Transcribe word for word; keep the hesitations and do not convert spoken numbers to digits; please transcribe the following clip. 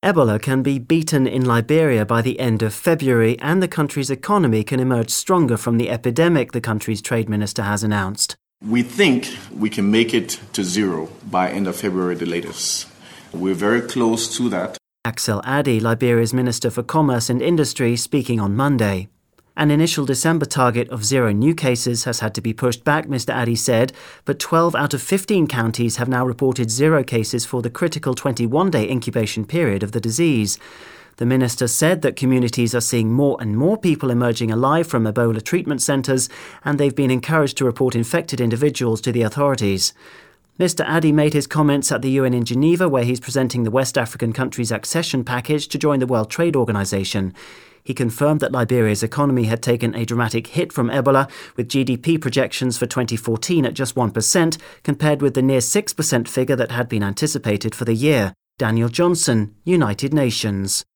Ebola can be beaten in Liberia by the end of February, and the country's economy can emerge stronger from the epidemic, the country's trade minister has announced. We think we can make it to zero by end of February, the latest. We're very close to that. Axel Addy, Liberia's Minister for Commerce and Industry, speaking on Monday. An initial December target of zero new cases has had to be pushed back, Mister Addy said, but twelve out of fifteen counties have now reported zero cases for the critical twenty-one day incubation period of the disease. The minister said that communities are seeing more and more people emerging alive from Ebola treatment centres, and they've been encouraged to report infected individuals to the authorities. Mister Addy made his comments at the U N in Geneva, where he's presenting the West African country's accession package to join the World Trade Organization. He confirmed that Liberia's economy had taken a dramatic hit from Ebola, with G D P projections for twenty fourteen at just one percent, compared with the near six percent figure that had been anticipated for the year. Daniel Johnson, United Nations.